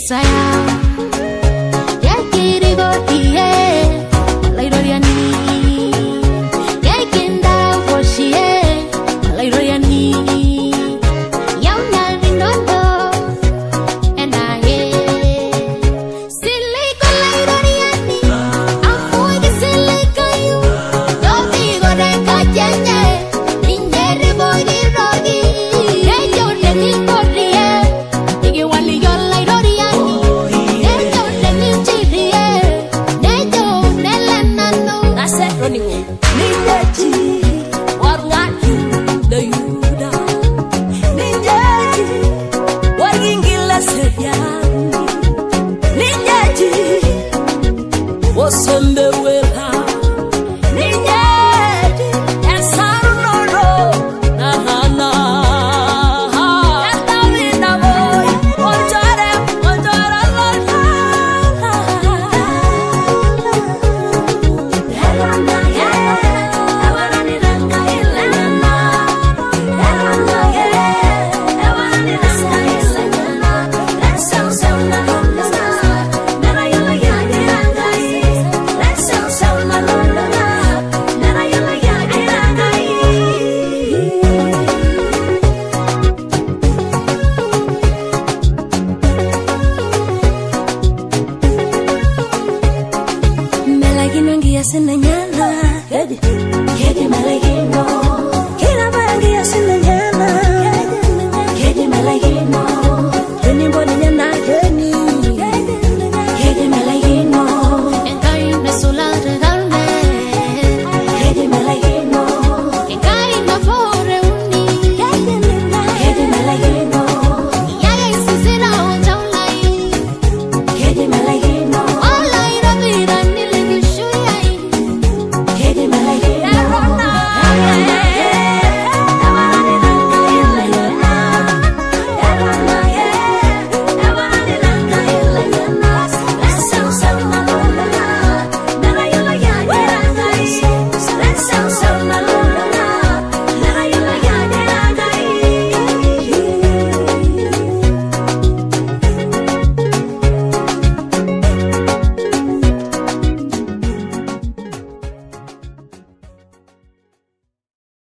Saya ya kiri gotie la iroriani ya kinda woshie la iroriani ya una rinondo enaye siliko la iroriani amoy que siliko you no digo de cañe niñere voy de rogi yo le digo rie digo wali yo la iroriani yo le digo rie yo nela nano ase ronigo niñechi warngaki the yuda niñechi wargingila seriani niñechi wosembe wela niñechi esarunoro nahana etamina boy ojara me la guinanguilla se mañana